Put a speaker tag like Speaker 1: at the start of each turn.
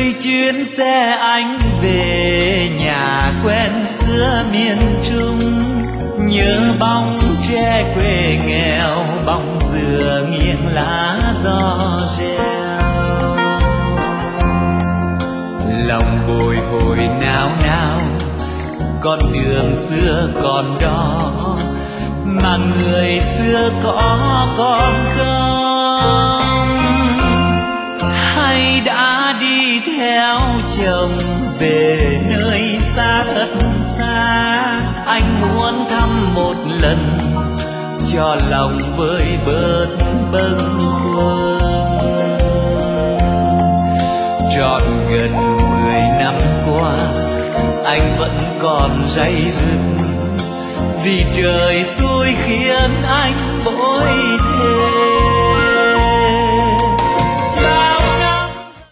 Speaker 1: 10 chuyến xe anh về nhà quen xưa miền Trung, nhớ bóng tre quê nghèo, bóng dừa nghiêng lá gió reo. Lòng bồi hồi nao nao, con đường xưa còn đó mà người xưa có còn không? Hay đã đi theo chồng về nơi xa thật xa? Anh muốn thăm một lần cho lòng vơi bớt bâng khuâng. Trọn gần 10 năm qua anh vẫn còn day dứt, vì trời xui khiến anh bội thêm.